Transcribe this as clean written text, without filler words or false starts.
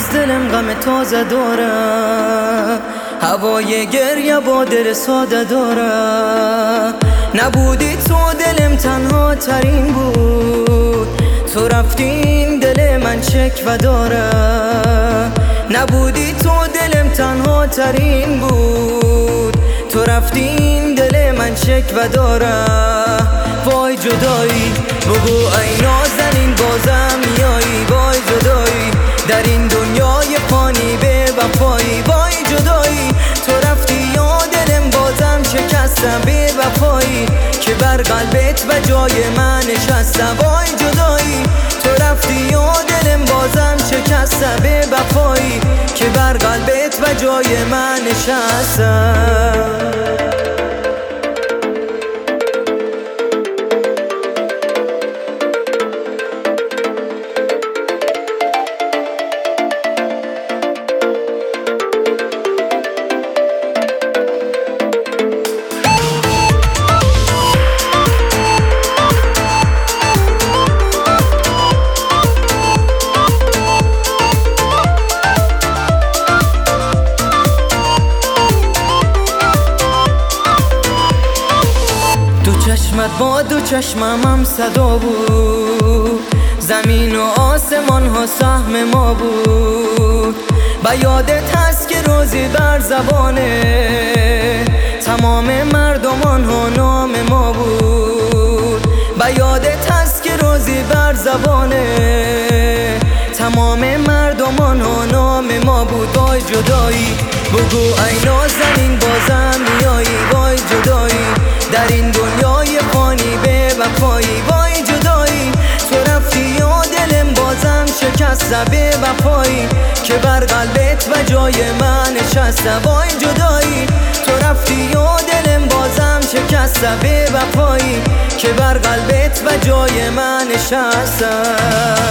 از دلم غم تازه داره، هوای گریه با دل ساده داره. نبودی تو دلم تنها ترین بود، تو رفتین دل من شکوه داره. نبودی تو دلم تنها ترین بود، تو رفتین دل من شکوه داره. وای جدایی بگو ای نازنین بازم میایی، وای جدایی در این دنیای فانی به وفایی. وای جدایی تو رفتی یا دلم بازم شکستم به وفایی، که بر قلبت و جای من نشستم. وای جدایی تو رفتی یا دلم بازم شکستم به وفایی، که بر قلبت و جای من نشستم. چشمت با دو چشمم هم صدا بود، زمین و آسمان ها سهم ما بود. و یادت هست که روزی بر زبانه تمام مردمان ها نام ما بود. و یادت هست که روزی بر زبانه تمام مردمان ها نام ما بود. وای جدایی بگو ای نازنین بازم میایی، وای جدایی در این دنیای فانی به وفایی. وای جدایی تو رفتی یا دلم بازم شکستم به وفایی، که بر قلبت و جای من نشستم. وای جدایی تو رفتی یا دلم بازم شکستم به وفایی، که بر قلبت و جای من نشستم.